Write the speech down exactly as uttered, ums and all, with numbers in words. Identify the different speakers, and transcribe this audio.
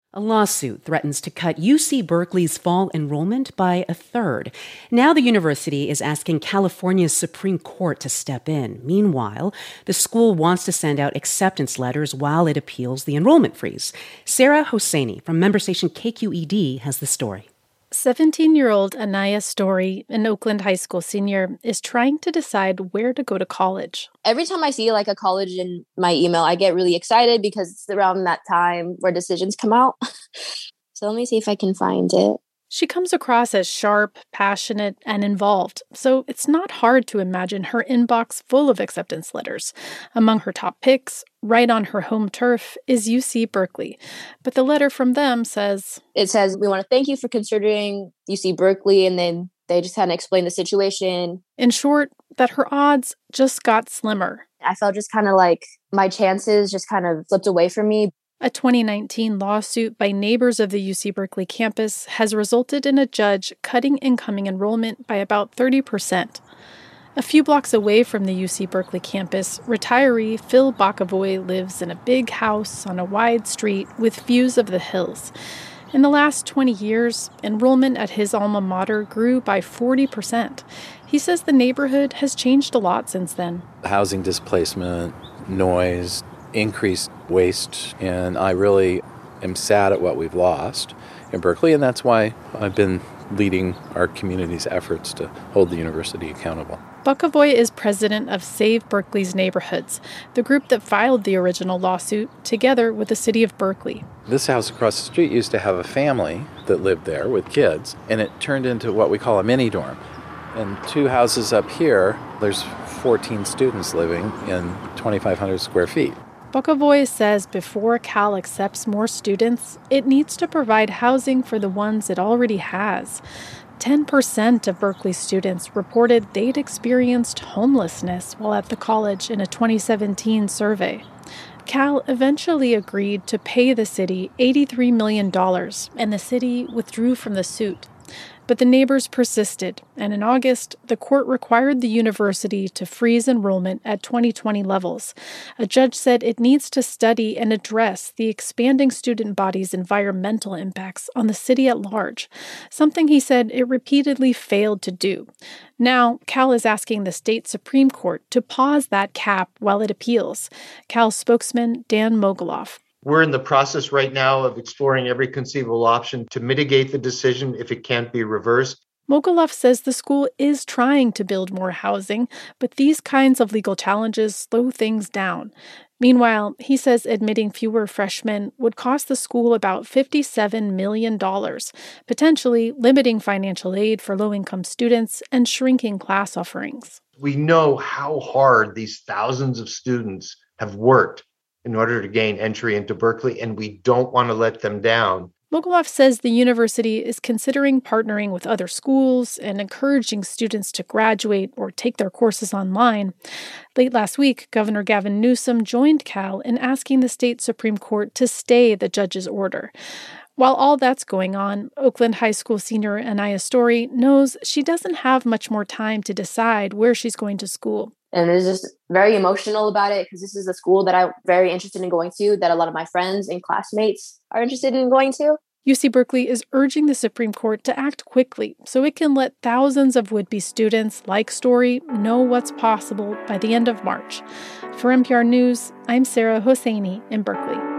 Speaker 1: A lawsuit threatens to cut U C Berkeley's fall enrollment by a third. Now the university is asking California's Supreme Court to step in. Meanwhile, the school wants to send out acceptance letters while it appeals the enrollment freeze. Sarah Hosseini from member station K Q E D has the story.
Speaker 2: seventeen-year-old Anaya Story, an Oakland high school senior, is trying to decide where to go to college.
Speaker 3: Every time I see like a college in my email, I get really excited because it's around that time where decisions come out. So let me see if I can find it.
Speaker 2: She comes across as sharp, passionate, and involved, so it's not hard to imagine her inbox full of acceptance letters. Among her top picks, right on her home turf, is U C Berkeley. But the letter from them says...
Speaker 3: It says, we want to thank you for considering U C Berkeley, and then they just kind of explain the situation.
Speaker 2: In short, that her odds just got slimmer.
Speaker 3: I felt just kind of like my chances just kind of slipped away from me.
Speaker 2: A twenty nineteen lawsuit by neighbors of the U C Berkeley campus has resulted in a judge cutting incoming enrollment by about thirty percent. A few blocks away from the U C Berkeley campus, retiree Phil Bakavoy lives in a big house on a wide street with views of the hills. In the last twenty years, enrollment at his alma mater grew by forty percent. He says the neighborhood has changed a lot since then.
Speaker 4: Housing displacement, noise, increased waste, and I really am sad at what we've lost in Berkeley, and that's why I've been leading our community's efforts to hold the university accountable.
Speaker 2: Bakavoy is president of Save Berkeley's Neighborhoods, the group that filed the original lawsuit together with the city of Berkeley.
Speaker 4: This house across the street used to have a family that lived there with kids, and it turned into what we call a mini dorm. And two houses up here, there's fourteen students living in twenty-five hundred square feet.
Speaker 2: Bakavoy says before Cal accepts more students, it needs to provide housing for the ones it already has. ten percent of Berkeley students reported they'd experienced homelessness while at the college in a twenty seventeen survey. Cal eventually agreed to pay the city eighty-three million dollars, and the city withdrew from the suit. But the neighbors persisted, and in August, the court required the university to freeze enrollment at twenty twenty levels. A judge said it needs to study and address the expanding student body's environmental impacts on the city at large, something he said it repeatedly failed to do. Now, Cal is asking the state Supreme Court to pause that cap while it appeals. Cal spokesman Dan Mogulof.
Speaker 5: We're in the process right now of exploring every conceivable option to mitigate the decision if it can't be reversed.
Speaker 2: Mogulof says the school is trying to build more housing, but these kinds of legal challenges slow things down. Meanwhile, he says admitting fewer freshmen would cost the school about fifty-seven million dollars, potentially limiting financial aid for low-income students and shrinking class offerings.
Speaker 5: We know how hard these thousands of students have worked in order to gain entry into Berkeley, and we don't want to let them down.
Speaker 2: Mogulof says the university is considering partnering with other schools and encouraging students to graduate or take their courses online. Late last week, Governor Gavin Newsom joined Cal in asking the state Supreme Court to stay the judge's order. While all that's going on, Oakland high school senior Anaya Story knows she doesn't have much more time to decide where she's going to school.
Speaker 3: And it's just very emotional about it because this is a school that I'm very interested in going to, that a lot of my friends and classmates are interested in going to.
Speaker 2: U C Berkeley is urging the Supreme Court to act quickly so it can let thousands of would-be students like Story know what's possible by the end of March. For N P R News, I'm Sarah Hosseini in Berkeley.